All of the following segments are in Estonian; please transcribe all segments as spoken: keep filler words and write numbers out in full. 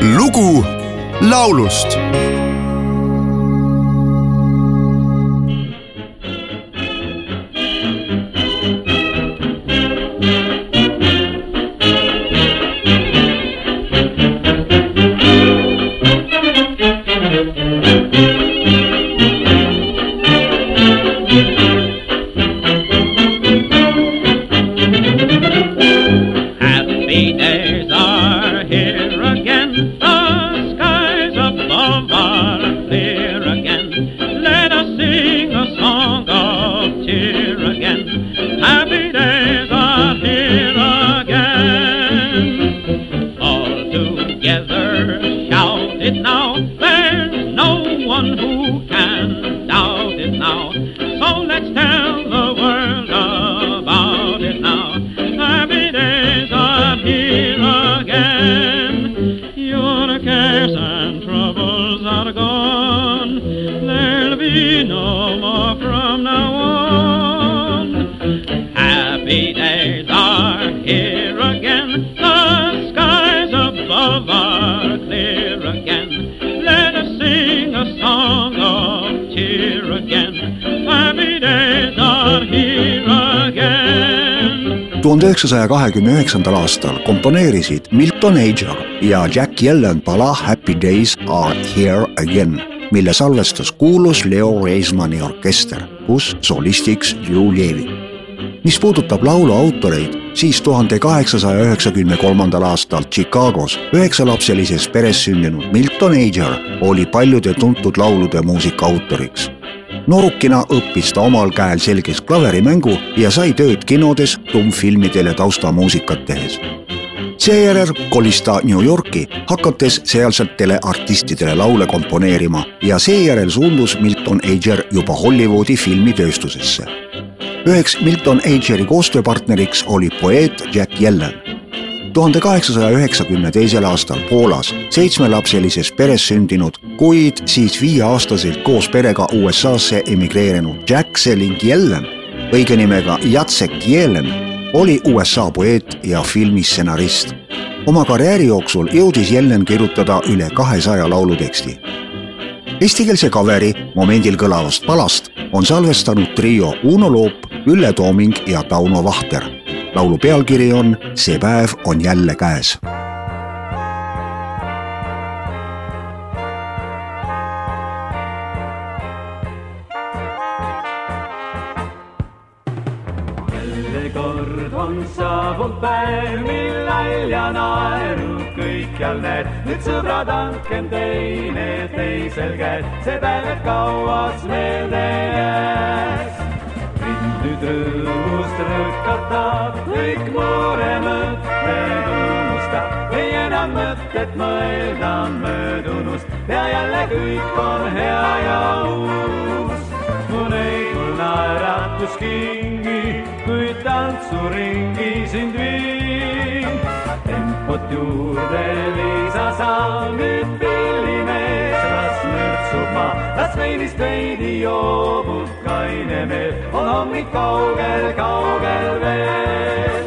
lugu laulust. tuhande üheksasaja kahekümne üheksandal aastal komponeerisid Milton Ager ja Jack Yellen pala Happy Days Are Here Again, mille salvestas kuulus Leo Reismani orkester, kus solistiks Lou Levi. Mis puudutab laulu autoreid, siis tuhande kaheksasaja üheksakümne kolmandal aastal Chicagos üheksalapselises peres sündinud Milton Ager oli paljude tuntud laulude muusika autoriks. Noorukina õppis ta omal käel selgeks klaverimängu ja sai tööd kinodes, tummfilmidele taustamuusikat tehes. Seejärel kolis ta New Yorki, hakates sealsetele artistidele laule komponeerima ja seejärel suundus Milton Ager juba Hollywoodi filmitööstusesse. Üheks Milton Ageri koostööpartneriks oli poeet Jack Yellen. tuhande kaheksasaja üheksakümne teisel aastal Poolas seitsmelapselises peres sündinud, kuid siis viieaastaselt koos perega U S A-sse emigreerinud Jack Selling Yellen, õige nimega Jacek Yellen, oli U S A poeet ja filmistsenarist. Oma karjääri jooksul jõudis Yellen kirjutada üle kahesaja lauluteksti. Eestikeelse kaveri momendil kõlavast palast on salvestanud trio Uno Loop, Ülle Tooming ja Tauno Vahter. Laulu pealkiri on See päev on jälle käes. Jälle kord on saabunud päev, mil nalja naeru kõikjal näed. Nüüd sõbrad andkem teine teisel käed, see päev, et kauas meelde jääks. Nüüd rõõmust rõkatab, kõik mure mõtted unustab. Ei enam mõtted mõelda möödunust ja jälle kõik on hea ja uus. Mu neidul naeratus kingi, kui tantsuringi sind viin. Tempot juurde lisa saa, nüüd pillimees, las nürtsub ma, las veinist veidi joobub kaine meel. On hommik kaugel, kaugel veel.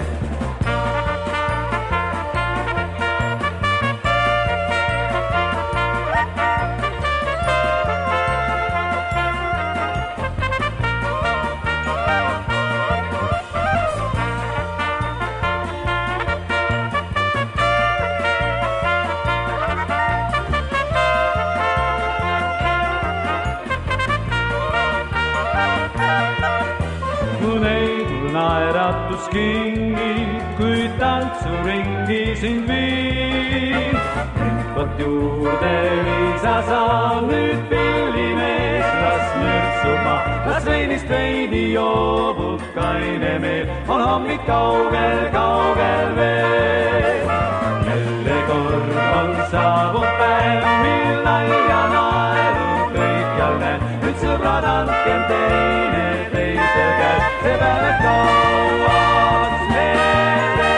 Naeratus kingi, kui tantsuringi sind viin. Tempot juurde lisa saa, nüüd pillimees, las nürtsub ma, las veinist veidi joobub kaine meel. On hommik kaugel, kaugel veel. Jälle kord on saabunud päev, mil nalja naeru kõikjal näed. Nüüd sõbrad andkem teine teisel käed, see päev, et kauas meelde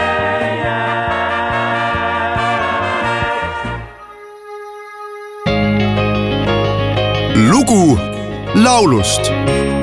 jääks. Lugu laulust.